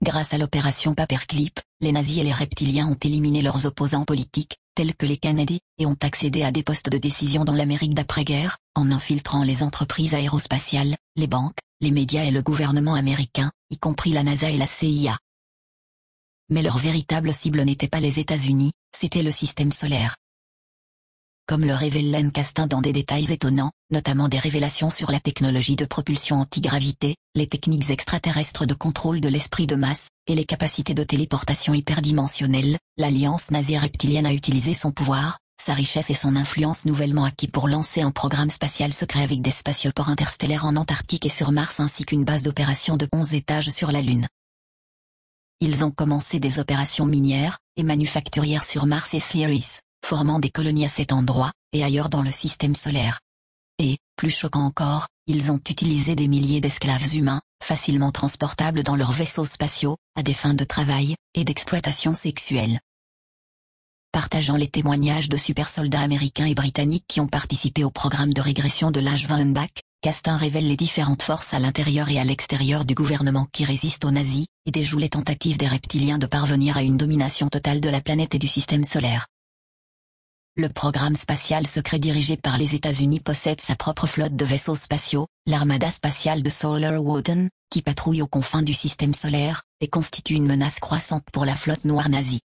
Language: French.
Grâce à l'opération Paperclip, les nazis et les reptiliens ont éliminé leurs opposants politiques, tels que les Kennedy, et ont accédé à des postes de décision dans l'Amérique d'après-guerre, en infiltrant les entreprises aérospatiales, les banques, les médias et le gouvernement américain, y compris la NASA et la CIA. Mais leur véritable cible n'était pas les États-Unis, c'était le système solaire. Comme le révèle Len Castin dans des détails étonnants, notamment des révélations sur la technologie de propulsion antigravité, les techniques extraterrestres de contrôle de l'esprit de masse, et les capacités de téléportation hyperdimensionnelle, l'Alliance nazie reptilienne a utilisé son pouvoir, sa richesse et son influence nouvellement acquis pour lancer un programme spatial secret avec des spatioports interstellaires en Antarctique et sur Mars ainsi qu'une base d'opération de 11 étages sur la Lune. Ils ont commencé des opérations minières et manufacturières sur Mars et Ceres, formant des colonies à cet endroit, et ailleurs dans le système solaire. Et, plus choquant encore, ils ont utilisé des milliers d'esclaves humains, facilement transportables dans leurs vaisseaux spatiaux, à des fins de travail, et d'exploitation sexuelle. Partageant les témoignages de super soldats américains et britanniques qui ont participé au programme de régression de l'âge Weinbach, Castin révèle les différentes forces à l'intérieur et à l'extérieur du gouvernement qui résistent aux nazis, et déjoue les tentatives des reptiliens de parvenir à une domination totale de la planète et du système solaire. Le programme spatial secret dirigé par les États-Unis possède sa propre flotte de vaisseaux spatiaux, l'armada spatiale de Solar Woden, qui patrouille aux confins du système solaire, et constitue une menace croissante pour la flotte noire nazie.